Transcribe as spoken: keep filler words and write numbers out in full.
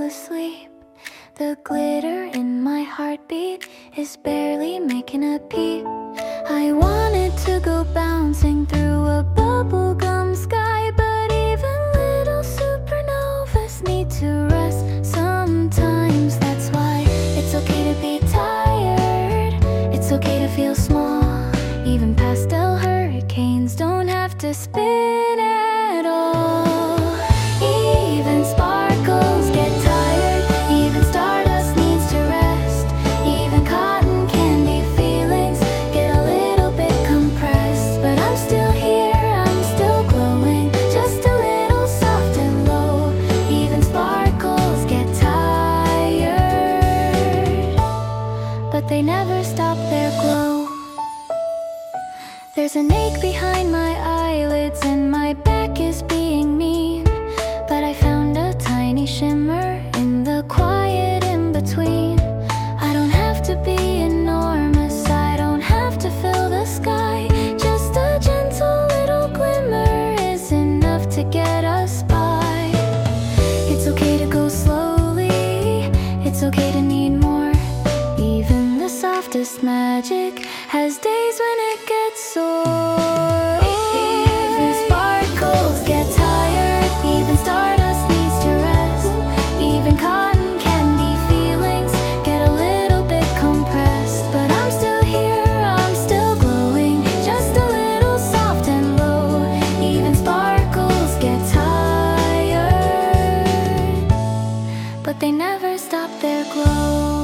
asleep. The glitter in my heartbeat is barely making a peep. I wanted to go bouncing through a bubblegum sky, but even little supernovas need to rest sometimes. That's why it's okay to be tired, it's okay to feel small. Even pastel hurricanes don't have to spin at all. Even sparkles get tired, even stardust needs to rest. Even cotton candy feelings get a little bit compressed. But I'm still here, I'm still glowing, just a little soft and low. Even sparkles get tired, but they never stop their glow. There's an ache behind my eyelids and my back is being mean, but I found a tiny shimmer in the quiet in between. I don't have to be enormous, I don't have to fill the sky. Just a gentle little glimmer is enough to get us by. It's okay to go slowly, it's okay to need more. Even the softest magic has days when it gets sore. Even sparkles get tired, even stardust needs to rest. Even cotton candy feelings get a little bit compressed. But I'm still here, I'm still glowing, just a little soft and low. Even sparkles get tired, but they never stop their glow.